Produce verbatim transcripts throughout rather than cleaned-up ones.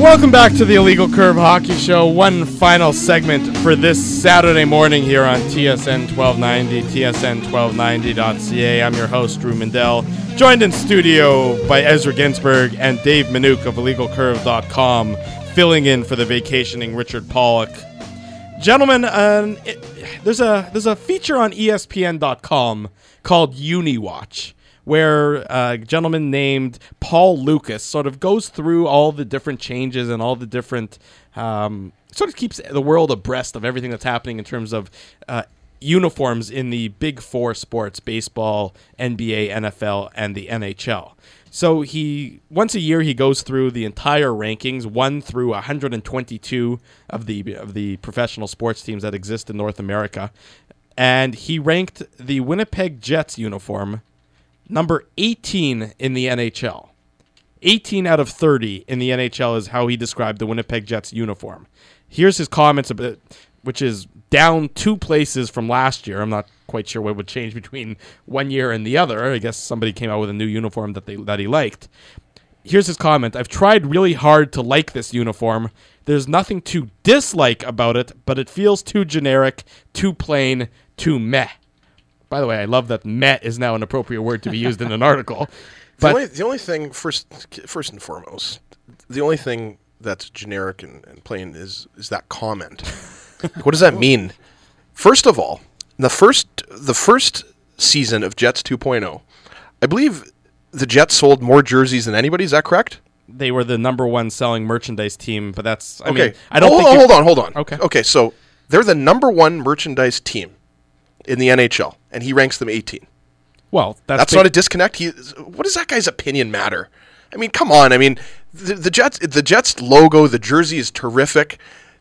Welcome back to the Illegal Curve Hockey Show. One final segment for this Saturday morning here on T S N twelve ninety, T S N twelve ninety dot C A. I'm your host, Drew Mandel, joined in studio by Ezra Ginsberg and Dave Minuk of illegal curve dot com, filling in for the vacationing Richard Pollock. Gentlemen, uh, it, there's a there's a feature on E S P N dot com called UniWatch, where a gentleman named Paul Lucas sort of goes through all the different changes and all the different, um, sort of keeps the world abreast of everything that's happening in terms of uh, uniforms in the big four sports: baseball, N B A, N F L, and the N H L. So he once a year he goes through the entire rankings, one through one hundred twenty-two of the of the professional sports teams that exist in North America, and he ranked the Winnipeg Jets uniform number eighteen in the N H L. eighteen out of thirty in the N H L is how he described the Winnipeg Jets uniform. Here's his comments about it, which is down two places from last year. I'm not quite sure what would change between one year and the other. I guess somebody came out with a new uniform that they that he liked. Here's his comment. I've tried really hard to like this uniform. There's nothing to dislike about it, but it feels too generic, too plain, too meh. By the way, I love that meh is now an appropriate word to be used in an article. But the only, the only thing, first first and foremost, the only thing that's generic and, and plain is is that comment. What does that mean? First of all, the first the first season of Jets two point oh, I believe the Jets sold more jerseys than anybody. Is that correct? They were the number one selling merchandise team, but that's I okay. mean, I don't hold, think hold on, hold on. Okay. Okay, so they're the number one merchandise team in the N H L, and he ranks them eighteen. Well, that's, that's big. not a disconnect. He, what does that guy's opinion matter? I mean, come on. I mean, the, the Jets, the Jets logo, the jersey is terrific.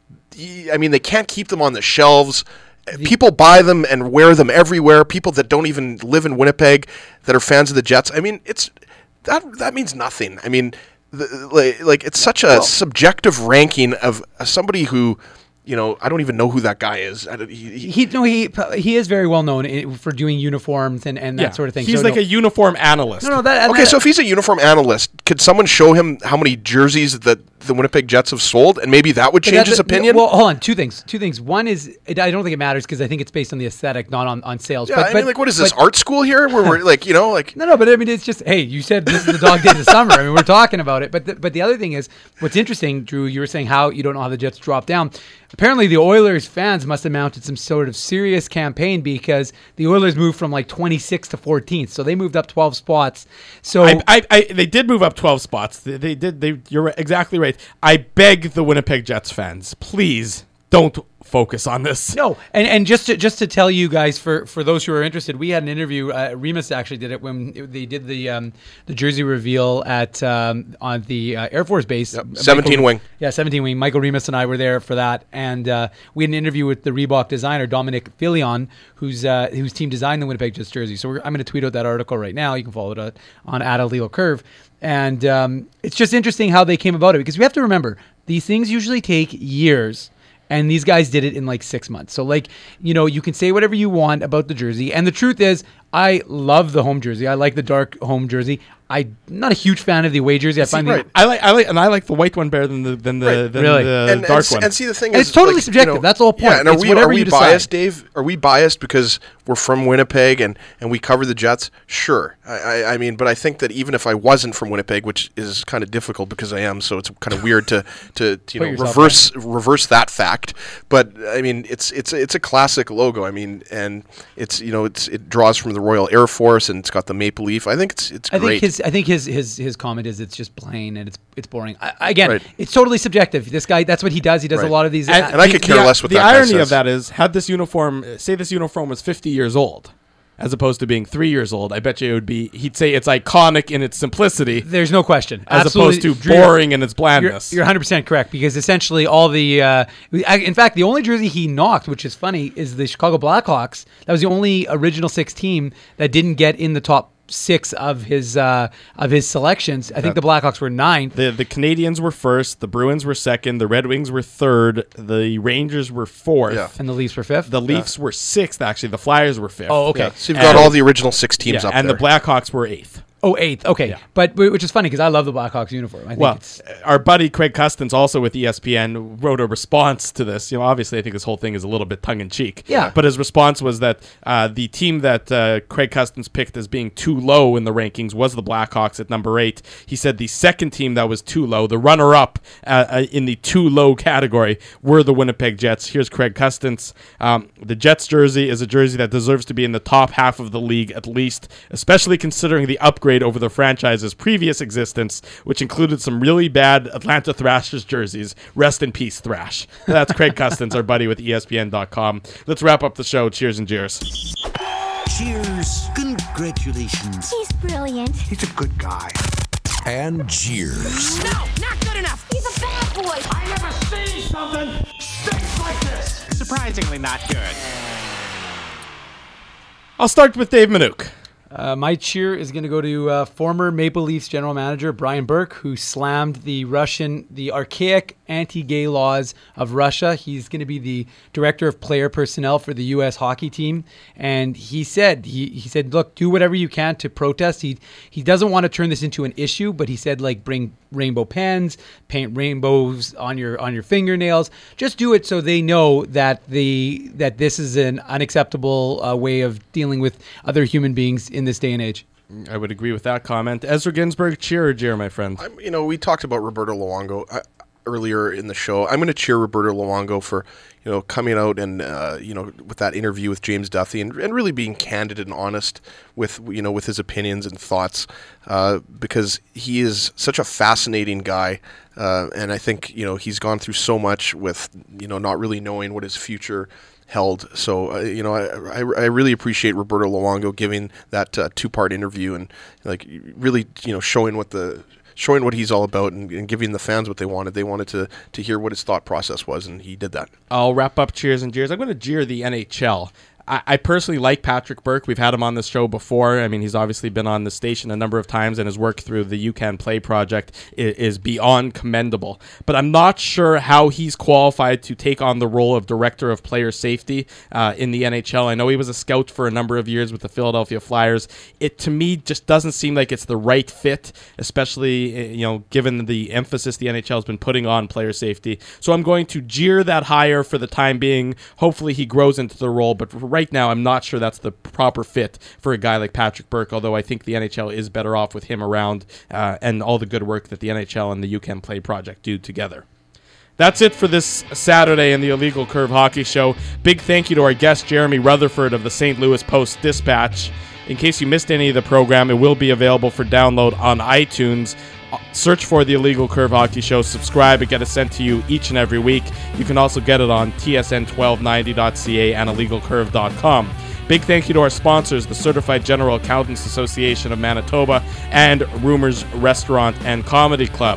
I mean, they can't keep them on the shelves. People buy them and wear them everywhere. People that don't even live in Winnipeg that are fans of the Jets. I mean, it's that that means nothing. I mean, the, like, like it's such a well, subjective ranking of uh, somebody who. You know, I don't even know who that guy is. I he, he, he no, he he is very well known for doing uniforms and, and that yeah, sort of thing. He's so like no, a uniform analyst. No, no. That, okay, that, so if he's a uniform analyst, could someone show him how many jerseys that the Winnipeg Jets have sold, and maybe that would change his opinion? Well, hold on. Two things. Two things. One is it, I don't think it matters because I think it's based on the aesthetic, not on, on sales. Yeah, but, I but, mean, like, what is this, but, art school here? Where we're like, you know, like no, no. But I mean, it's just hey, you said this is the dog days of summer. I mean, we're talking about it. But the, but the other thing is, what's interesting, Drew, you were saying how you don't know how the Jets dropped down. Apparently, the Oilers fans must have mounted some sort of serious campaign because the Oilers moved from like twenty-sixth to fourteenth, so they moved up twelve spots. So I, I, I they did move up twelve spots. They, they did. They, you're exactly right. I beg the Winnipeg Jets fans, please don't focus on this. No, and and just to, just to tell you guys, for, for those who are interested, we had an interview. Uh, Remus actually did it when it, they did the um, the jersey reveal at um, on the uh, Air Force Base. Yep. seventeen Michael, wing. Yeah, seventeen wing. Michael Remus and I were there for that, and uh, we had an interview with the Reebok designer Dominic Filion, who's uh, whose team designed the Winnipeg Jets jersey. So we're, I'm going to tweet out that article right now. You can follow it uh, on at Illegal Curve. And um, it's just interesting how they came about it because we have to remember these things usually take years. And these guys did it in like six months. So like, you know, you can say whatever you want about the jersey. And the truth is, I love the home jersey. I like the dark home jersey. I'm not a huge fan of the away jersey. I see, find right. the, I like I like and I like the white one better than the than the, right. than really? the and, dark and, one. And see, the thing and is, it's totally like, subjective. You know, That's the whole point. Yeah, and are it's we whatever are we you biased, decide. Dave? Are we biased because we're from Winnipeg and, and we cover the Jets? Sure. I, I, I mean, but I think that even if I wasn't from Winnipeg, which is kind of difficult because I am, so it's kind of weird to to, to you know reverse right. reverse that fact. But I mean, it's it's it's a classic logo. I mean, and it's you know it's it draws from the Royal Air Force and it's got the maple leaf. I think it's it's I great. think his I think his his his comment is it's just plain and it's it's boring. I, again, right. it's totally subjective. This guy, that's what he does. He does right. a lot of these. And, uh, and I could care the, less what the that guy irony says. of that is, had this uniform, say this uniform was fifty years old, as opposed to being three years old, I bet you it would be. He'd say it's iconic in its simplicity. There's no question, as Absolutely. opposed to boring in its blandness. You're, you're one hundred percent correct because essentially all the, uh, in fact, the only jersey he knocked, which is funny, is the Chicago Blackhawks. That was the only original six team that didn't get in the top six of his uh, of his selections. I think the Blackhawks were ninth. The the Canadians were first. The Bruins were second. The Red Wings were third. The Rangers were fourth. Yeah. And the Leafs were fifth. The Leafs yeah. were sixth. Actually, the Flyers were fifth. Oh, okay. Yeah. So you've and, got all the original six teams yeah, up and there. the Blackhawks were eighth. Oh, eighth. Okay. Yeah. But which is funny because I love the Blackhawks uniform. I think Well, it's, our buddy Craig Custance, also with E S P N, wrote a response to this. You know, obviously, I think this whole thing is a little bit tongue-in-cheek. Yeah. But his response was that uh, the team that uh, Craig Custance picked as being too low in the rankings was the Blackhawks at number eight. He said the second team that was too low, the runner-up uh, uh, in the too low category, were the Winnipeg Jets. Here's Craig Custance. Um, the Jets jersey is a jersey that deserves to be in the top half of the league at least, especially considering the upgrade over the franchise's previous existence, which included some really bad Atlanta Thrashers jerseys. Rest in peace, Thrash. That's Craig Custance, our buddy with E S P N dot com. Let's wrap up the show. Cheers and jeers. Cheers. Congratulations. He's brilliant. He's a good guy. And cheers. No, not good enough. He's a bad boy. I never seen something stinks like this. Surprisingly not good. I'll start with Dave Minuk. Uh, my cheer is going to go to uh, former Maple Leafs general manager Brian Burke, who slammed the Russian, the archaic anti-gay laws of Russia. He's going to be the director of player personnel for the U S hockey team, and he said he he said, look, do whatever you can to protest. He he doesn't want to turn this into an issue, but he said, like, bring rainbow pens, paint rainbows on your on your fingernails. Just do it so they know that the that this is an unacceptable uh, way of dealing with other human beings in this day and age. I would agree with that comment. Ezra Ginsburg, cheer or jeer, my friend? I'm, you know, we talked about Roberto Luongo uh, earlier in the show. I'm going to cheer Roberto Luongo for, you know, coming out and, uh, you know, with that interview with James Duthie and, and really being candid and honest with, you know, with his opinions and thoughts, uh, because he is such a fascinating guy. Uh, and I think, you know, he's gone through so much with, you know, not really knowing what his future held. So, uh, you know, I, I I really appreciate Roberto Luongo giving that uh, two-part interview and, like, really, you know, showing what the showing what he's all about and, and giving the fans what they wanted. They wanted to to hear what his thought process was, and he did that. I'll wrap up cheers and jeers. I'm going to jeer the N H L. I, I personally like Patrick Burke. We've had him on this show before. I mean, he's obviously been on the station a number of times, and his work through the You Can Play project is, is beyond commendable. But I'm not sure how he's qualified to take on the role of director of player safety uh, in the N H L. I know he was a scout for a number of years with the Philadelphia Flyers. It, to me, just doesn't seem like it's the right fit, especially, you know, given the emphasis the N H L has been putting on player safety. So I'm going to jeer that hire for the time being. Hopefully he grows into the role, but for right now, I'm not sure that's the proper fit for a guy like Patrick Burke, although I think the N H L is better off with him around uh, and all the good work that the N H L and the You Can Play project do together. That's it for this Saturday in the Illegal Curve Hockey Show. Big thank you to our guest, Jeremy Rutherford of the Saint Louis Post-Dispatch. In case you missed any of the program, it will be available for download on iTunes. Search for the Illegal Curve Hockey Show, subscribe, and get it sent to you each and every week. You can also get it on T S N twelve ninety dot C A and illegal curve dot com. Big thank you to our sponsors, the Certified General Accountants Association of Manitoba and Rumors Restaurant and Comedy Club.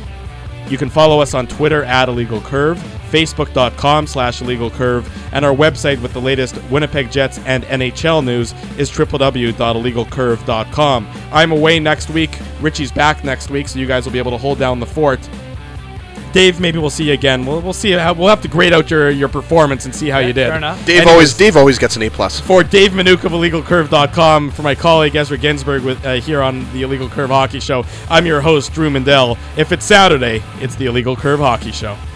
You can follow us on Twitter at Illegal Curve, Facebook.com slash Illegal Curve, and our website with the latest Winnipeg Jets and N H L news is w w w dot illegal curve dot com. I'm away next week. Richie's back next week, so you guys will be able to hold down the fort. Dave, maybe we'll see you again. We'll, we'll see. How, we'll have to grade out your, your performance and see how you did. Fair enough. Dave Anyways, always Dave always gets an A plus. For Dave Minuk of illegal curve dot com, for my colleague Ezra Ginsburg with uh, here on the Illegal Curve Hockey Show, I'm your host, Drew Mandel. If it's Saturday, it's the Illegal Curve Hockey Show.